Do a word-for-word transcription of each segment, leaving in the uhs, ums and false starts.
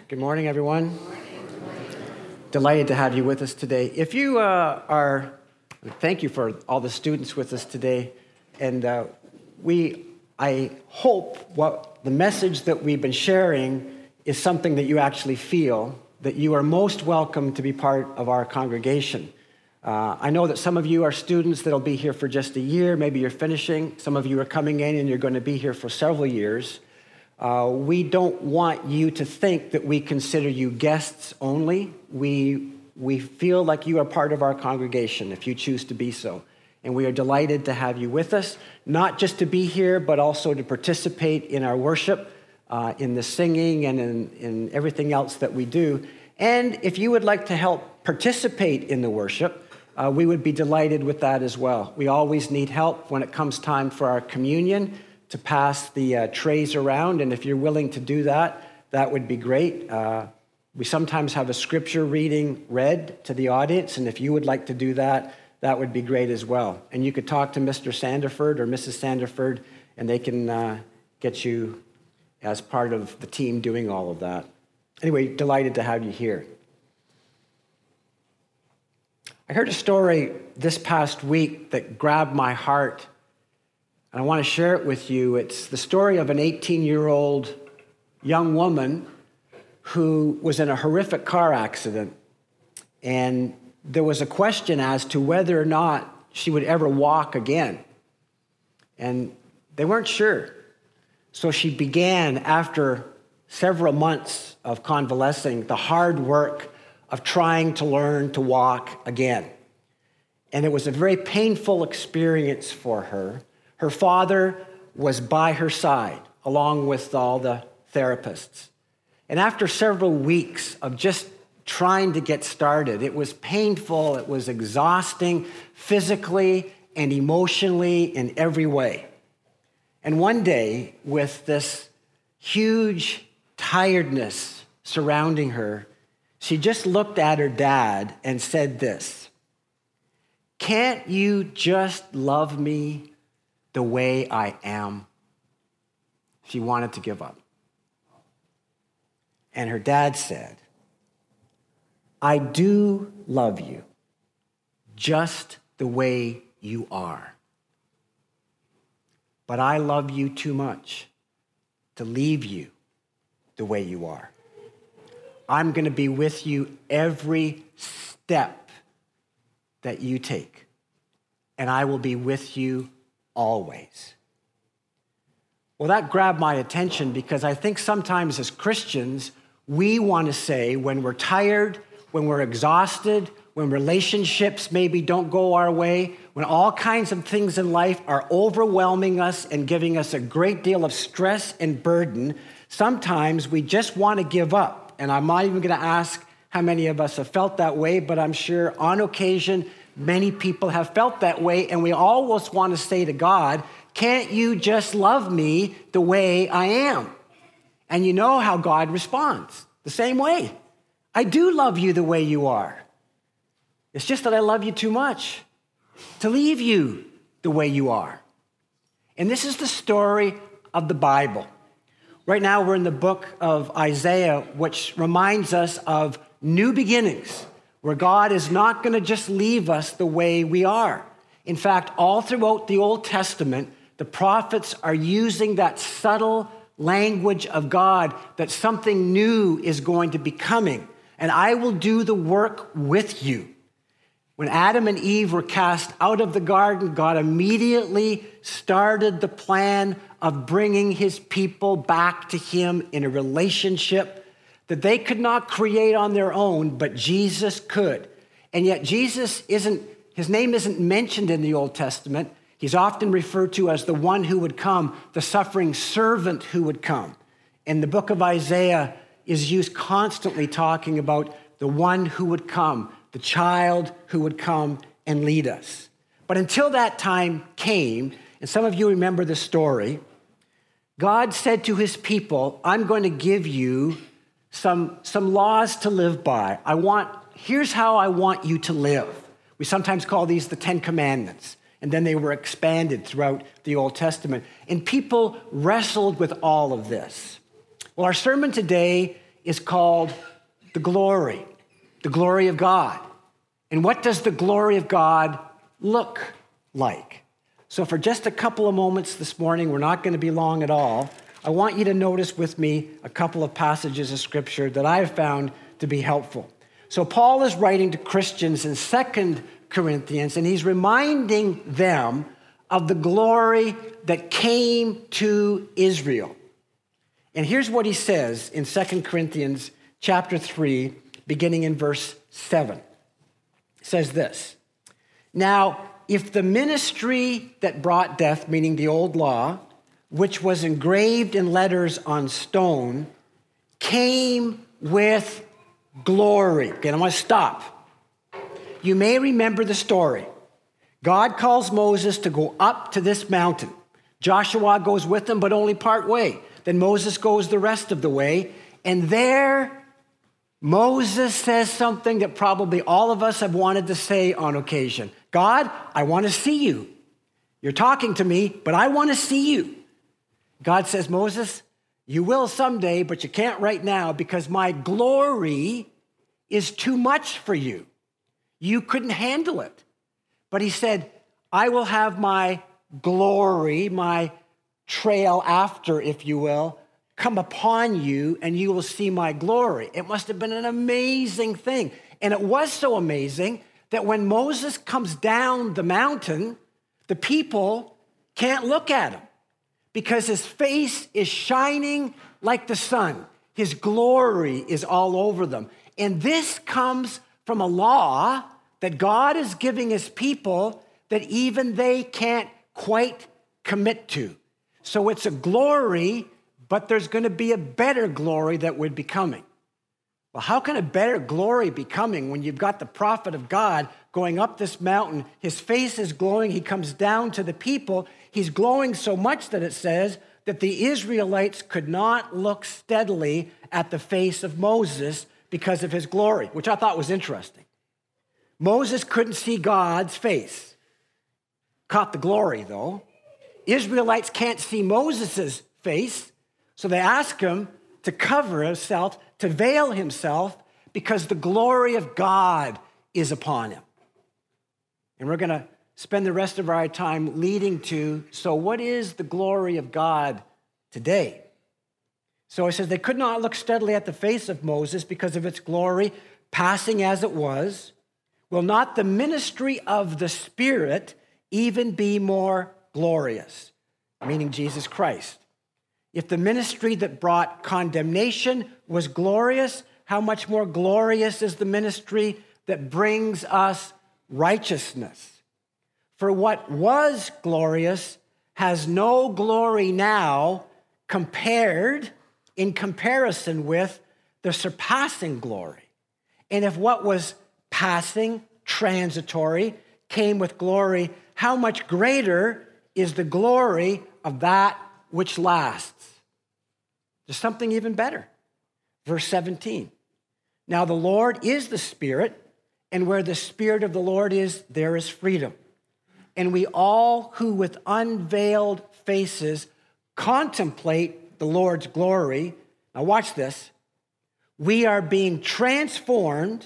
Good morning, everyone. Delighted to have you with us today. If you uh, are, thank you for all the students with us today. And uh, we, I hope what the message that we've been sharing is something that you actually feel, that you are most welcome to be part of our congregation. Uh, I know that some of you are students that'll be here for just a year. Maybe you're finishing. Some of you are coming in and you're going to be here for several years. Uh, we don't want you to think that we consider you guests only. We, we feel like you are part of our congregation if you choose to be so. And we are delighted to have you with us, not just to be here, but also to participate in our worship, uh, in the singing and in, in everything else that we do. And if you would like to help participate in the worship, uh, we would be delighted with that as well. We always need help when it comes time for our communion, to pass the uh, trays around, and if you're willing to do that, that would be great. Uh, we sometimes have a scripture reading read to the audience, and if you would like to do that, that would be great as well. And you could talk to Mister Sanderford or Missus Sanderford, and they can uh, get you as part of the team doing all of that. Anyway, delighted to have you here. I heard a story this past week that grabbed my heart, and I want to share it with you. It's the story of an eighteen-year-old young woman who was in a horrific car accident. And there was a question as to whether or not she would ever walk again. And they weren't sure. So she began, after several months of convalescing, the hard work of trying to learn to walk again. And it was a very painful experience for her. Her father was by her side, along with all the therapists. And after several weeks of just trying to get started, it was painful, it was exhausting, physically and emotionally in every way. And one day, with this huge tiredness surrounding her, she just looked at her dad and said this: "Can't you just love me the way I am?" She wanted to give up. And her dad said, "I do love you just the way you are. But I love you too much to leave you the way you are. I'm going to be with you every step that you take, and I will be with you always." Well, that grabbed my attention because I think sometimes as Christians, we want to say when we're tired, when we're exhausted, when relationships maybe don't go our way, when all kinds of things in life are overwhelming us and giving us a great deal of stress and burden, sometimes we just want to give up. And I'm not even going to ask how many of us have felt that way, but I'm sure on occasion, many people have felt that way, and we always want to say to God, "Can't you just love me the way I am?" And you know how God responds the same way. "I do love you the way you are. It's just that I love you too much to leave you the way you are." And this is the story of the Bible. Right now, we're in the book of Isaiah, which reminds us of new beginnings, where God is not going to just leave us the way we are. In fact, all throughout the Old Testament, the prophets are using that subtle language of God that something new is going to be coming, and I will do the work with you. When Adam and Eve were cast out of the garden, God immediately started the plan of bringing his people back to him in a relationship that they could not create on their own, but Jesus could. And yet Jesus isn't, his name isn't mentioned in the Old Testament. He's often referred to as the one who would come, the suffering servant who would come. And the book of Isaiah is used constantly talking about the one who would come, the child who would come and lead us. But until that time came, and some of you remember the story, God said to his people, "I'm going to give you some, some laws to live by. I want, here's how I want you to live." We sometimes call these the Ten Commandments. And then they were expanded throughout the Old Testament. And people wrestled with all of this. Well, our sermon today is called the glory, the glory of God. And what does the glory of God look like? So for just a couple of moments this morning, we're not going to be long at all, I want you to notice with me a couple of passages of Scripture that I have found to be helpful. So Paul is writing to Christians in Second Corinthians, and he's reminding them of the glory that came to Israel. And here's what he says in Second Corinthians chapter three, beginning in verse seven. It says this, "Now, if the ministry that brought death, meaning the old law, which was engraved in letters on stone, came with glory." Okay, I want to stop. You may remember the story. God calls Moses to go up to this mountain. Joshua goes with him, but only part way. Then Moses goes the rest of the way. And there, Moses says something that probably all of us have wanted to say on occasion. God, I want to see you. You're talking to me, but I want to see you. God says, Moses, you will someday, but you can't right now because my glory is too much for you. You couldn't handle it. But he said, I will have my glory, my trail after, if you will, come upon you and you will see my glory. It must have been an amazing thing. And it was so amazing that when Moses comes down the mountain, the people can't look at him because his face is shining like the sun. His glory is all over them. And this comes from a law that God is giving his people that even they can't quite commit to. So it's a glory, but there's going to be a better glory that would be coming. Well, how can a better glory be coming when you've got the prophet of God going up this mountain? His face is glowing. He comes down to the people. He's glowing so much that it says that the Israelites could not look steadily at the face of Moses because of his glory, which I thought was interesting. Moses couldn't see God's face. Caught the glory, though. Israelites can't see Moses' face, so they ask him to cover himself, to veil himself, because the glory of God is upon him. And we're going to spend the rest of our time leading to, so what is the glory of God today? So it says they could not look steadily at the face of Moses because of its glory, passing as it was. Will not the ministry of the Spirit even be more glorious? Meaning Jesus Christ. If the ministry that brought condemnation was glorious, how much more glorious is the ministry that brings us righteousness? For what was glorious has no glory now compared, in comparison with the surpassing glory. And if what was passing, transitory, came with glory, how much greater is the glory of that which lasts? There's something even better. Verse seventeen. Now the Lord is the Spirit, and where the Spirit of the Lord is, there is freedom. And we all who with unveiled faces contemplate the Lord's glory, now watch this, we are being transformed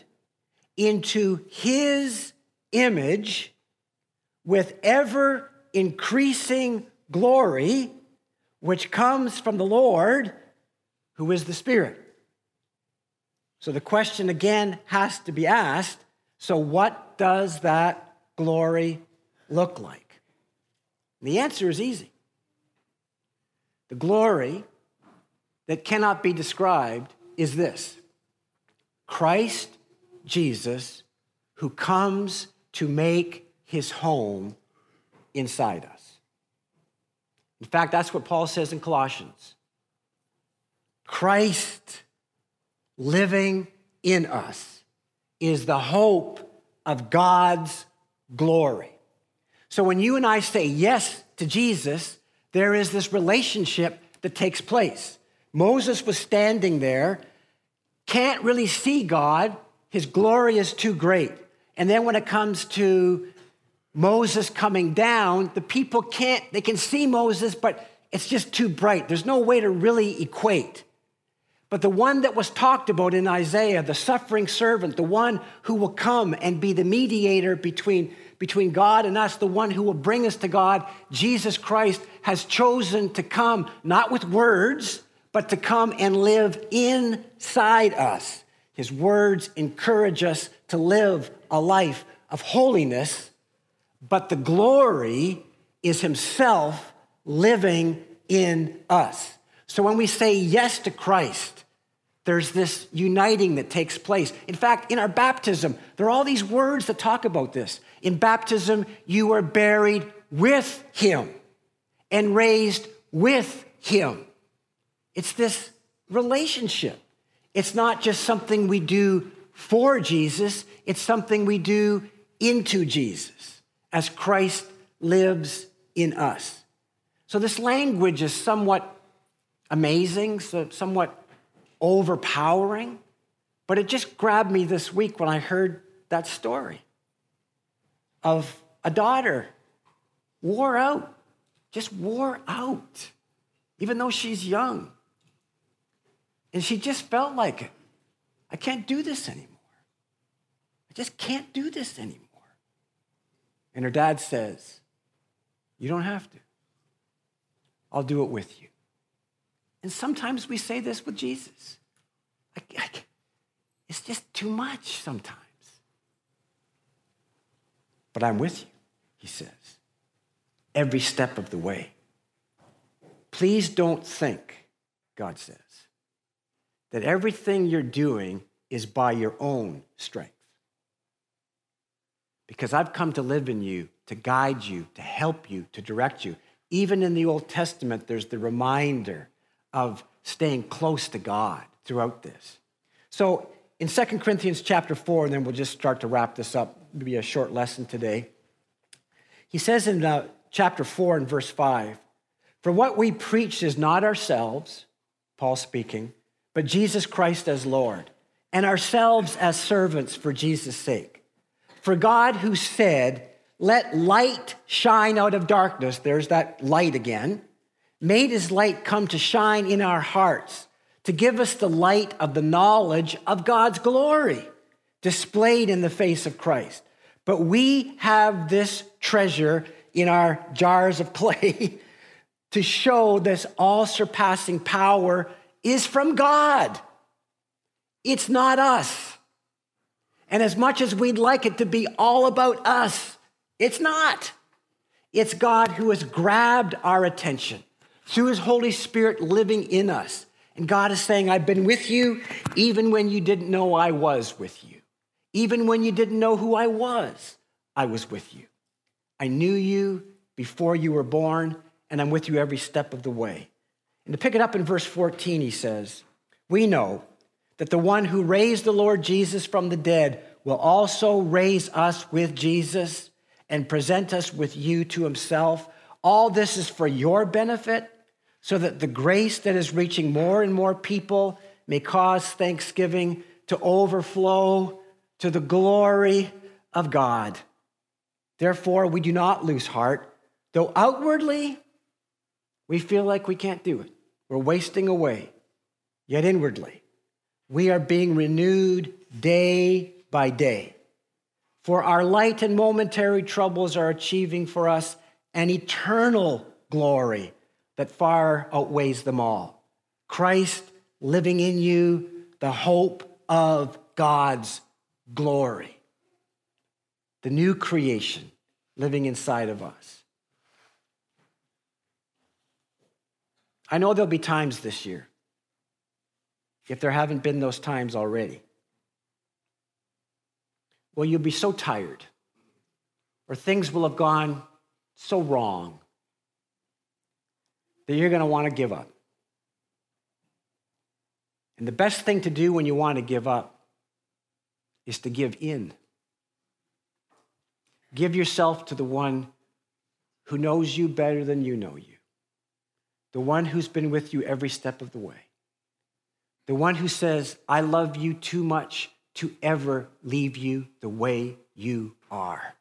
into his image with ever increasing glory, which comes from the Lord, who is the Spirit. So the question again has to be asked, so what does that glory look like? And the answer is easy. The glory that cannot be described is this: Christ Jesus, who comes to make his home inside us. In fact, that's what Paul says in Colossians. Christ living in us is the hope of God's glory. So when you and I say yes to Jesus, there is this relationship that takes place. Moses was standing there, can't really see God. His glory is too great. And then when it comes to Moses coming down, the people can't, they can see Moses, but it's just too bright. There's no way to really equate. But the one that was talked about in Isaiah, the suffering servant, the one who will come and be the mediator between, between God and us, the one who will bring us to God, Jesus Christ has chosen to come, not with words, but to come and live inside us. His words encourage us to live a life of holiness, but the glory is himself living in us. So when we say yes to Christ, there's this uniting that takes place. In fact, in our baptism, there are all these words that talk about this. In baptism, you are buried with him and raised with him. It's this relationship. It's not just something we do for Jesus, it's something we do into Jesus as Christ lives in us. So this language is somewhat amazing, so somewhat overpowering, but it just grabbed me this week when I heard that story of a daughter wore out, just wore out, even though she's young. And she just felt like, I can't do this anymore. I just can't do this anymore. And her dad says, you don't have to. I'll do it with you. And sometimes we say this with Jesus. I, I, it's just too much sometimes. But I'm with you, he says, every step of the way. Please don't think, God says, that everything you're doing is by your own strength. Because I've come to live in you, to guide you, to help you, to direct you. Even in the Old Testament, there's the reminder of staying close to God throughout this. So in Second Corinthians chapter four, and then we'll just start to wrap this up, it'll be a short lesson today. He says in uh, chapter four and verse five, for what we preach is not ourselves, Paul speaking, but Jesus Christ as Lord, and ourselves as servants for Jesus' sake. For God who said, let light shine out of darkness, there's that light again, made his light come to shine in our hearts to give us the light of the knowledge of God's glory displayed in the face of Christ. But we have this treasure in our jars of clay to show this all-surpassing power is from God. It's not us. And as much as we'd like it to be all about us, it's not. It's God who has grabbed our attention through his Holy Spirit living in us. And God is saying, I've been with you even when you didn't know I was with you. Even when you didn't know who I was, I was with you. I knew you before you were born, and I'm with you every step of the way. And to pick it up in verse fourteen, he says, we know that the one who raised the Lord Jesus from the dead will also raise us with Jesus and present us with you to himself. All this is for your benefit, so that the grace that is reaching more and more people may cause thanksgiving to overflow to the glory of God. Therefore, we do not lose heart, though outwardly we feel like we can't do it. We're wasting away. Yet inwardly, we are being renewed day by day. For our light and momentary troubles are achieving for us an eternal glory that far outweighs them all. Christ living in you, the hope of God's glory. The new creation living inside of us. I know there'll be times this year, if there haven't been those times already, well, you'll be so tired, or things will have gone so wrong that you're going to want to give up. And the best thing to do when you want to give up is to give in. Give yourself to the one who knows you better than you know you, the one who's been with you every step of the way, the one who says, I love you too much to ever leave you the way you are.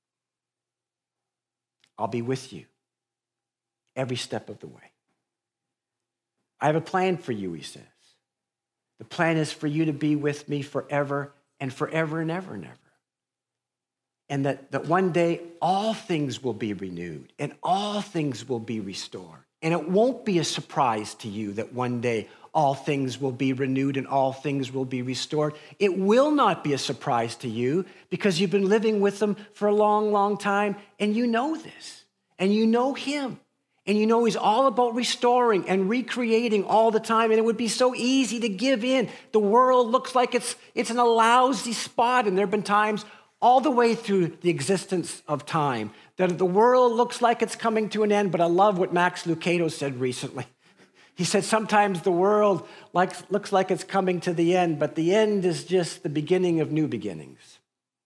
I'll be with you every step of the way. I have a plan for you, he says. The plan is for you to be with me forever and forever and ever and ever. And that, that one day all things will be renewed and all things will be restored. And it won't be a surprise to you that one day all things will be renewed and all things will be restored. It will not be a surprise to you because you've been living with them for a long, long time and you know this and you know him. And you know he's all about restoring and recreating all the time. And it would be so easy to give in. The world looks like it's, it's in a lousy spot. And there have been times all the way through the existence of time that the world looks like it's coming to an end. But I love what Max Lucado said recently. He said, sometimes the world likes, looks like it's coming to the end, but the end is just the beginning of new beginnings.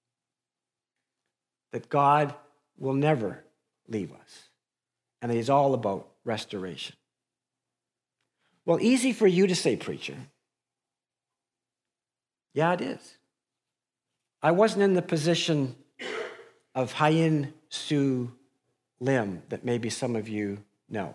That God will never leave us. And he's all about restoration. Well, easy for you to say, preacher. Yeah, it is. I wasn't in the position of Hyen Soo Lim that maybe some of you know.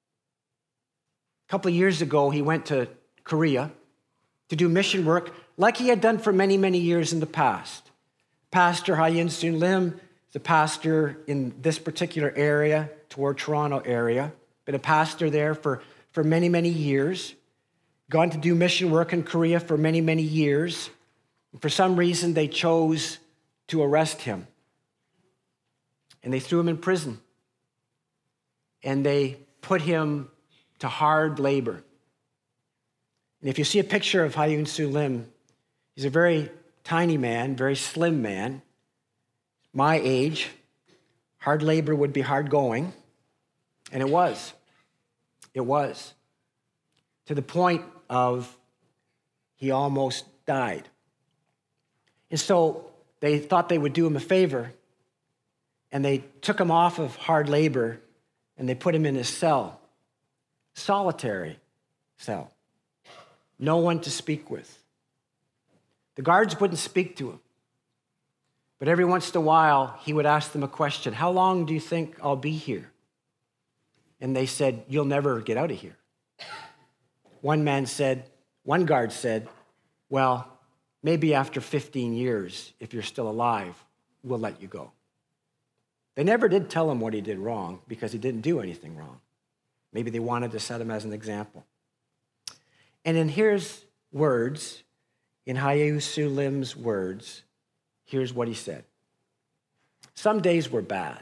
A couple of years ago, he went to Korea to do mission work like he had done for many, many years in the past. Pastor Hyen Soo Lim is a pastor in this particular area, toward Toronto area, been a pastor there for, for many, many years, gone to do mission work in Korea for many, many years. And for some reason, they chose to arrest him. And they threw him in prison. And they put him to hard labor. And if you see a picture of Hyen Soo Lim, he's a very tiny man, very slim man, my age. Hard labor would be hard going. And it was. It was. To the point of he almost died. And so they thought they would do him a favor, and they took him off of hard labor, and they put him in his cell, solitary cell. No one to speak with. The guards wouldn't speak to him. But every once in a while, he would ask them a question. How long do you think I'll be here? And they said, you'll never get out of here. One man said, one guard said, well, maybe after fifteen years, if you're still alive, we'll let you go. They never did tell him what he did wrong because he didn't do anything wrong. Maybe they wanted to set him as an example. And in his words, in Hyen Soo Lim's words, here's what he said. Some days were bad,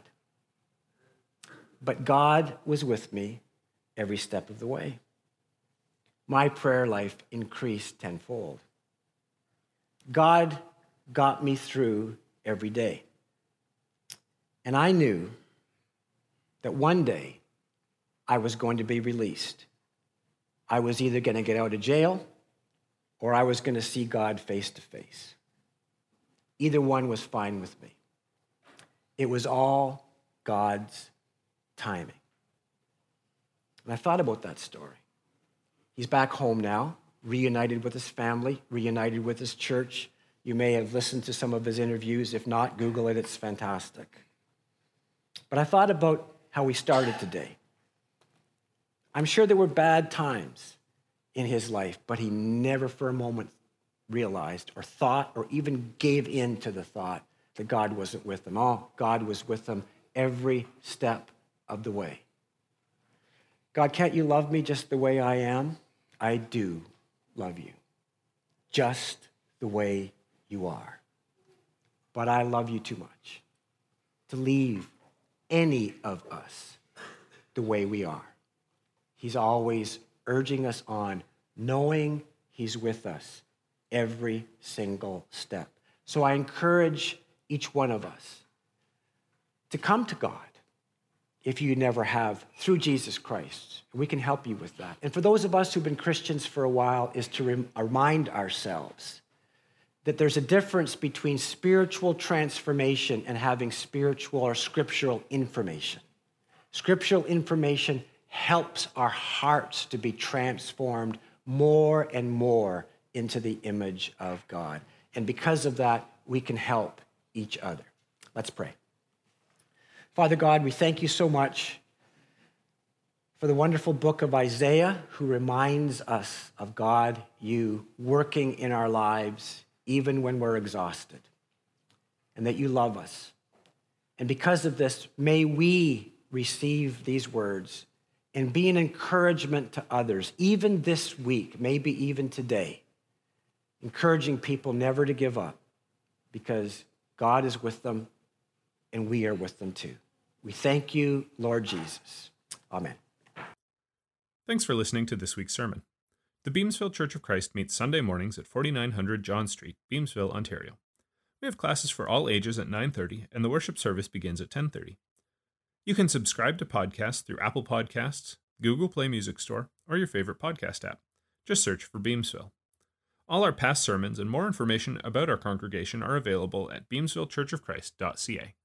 but God was with me every step of the way. My prayer life increased tenfold. God got me through every day. And I knew that one day I was going to be released. I was either going to get out of jail or I was going to see God face to face. Either one was fine with me. It was all God's timing. And I thought about that story. He's back home now, reunited with his family, reunited with his church. You may have listened to some of his interviews. If not, Google it. It's fantastic. But I thought about how we started today. I'm sure there were bad times in his life, but he never for a moment realized or thought or even gave in to the thought that God wasn't with him. Oh, God was with him every step of the way. God, can't you love me just the way I am? I do love you, just the way you are. But I love you too much to leave any of us the way we are. He's always urging us on, knowing he's with us every single step. So I encourage each one of us to come to God if you never have, through Jesus Christ. We can help you with that. And for those of us who've been Christians for a while, is to rem- remind ourselves that there's a difference between spiritual transformation and having spiritual or scriptural information. Scriptural information helps our hearts to be transformed more and more into the image of God. And because of that, we can help each other. Let's pray. Father God, we thank you so much for the wonderful book of Isaiah, who reminds us of God, you working in our lives, even when we're exhausted, and that you love us. And because of this, may we receive these words and be an encouragement to others, even this week, maybe even today, encouraging people never to give up because God is with them and we are with them too. We thank you, Lord Jesus. Amen. Thanks for listening to this week's sermon. The Beamsville Church of Christ meets Sunday mornings at forty-nine hundred John Street, Beamsville, Ontario. We have classes for all ages at nine thirty, and the worship service begins at ten thirty. You can subscribe to podcasts through Apple Podcasts, Google Play Music Store, or your favorite podcast app. Just search for Beamsville. All our past sermons and more information about our congregation are available at beamsville church of christ dot c a.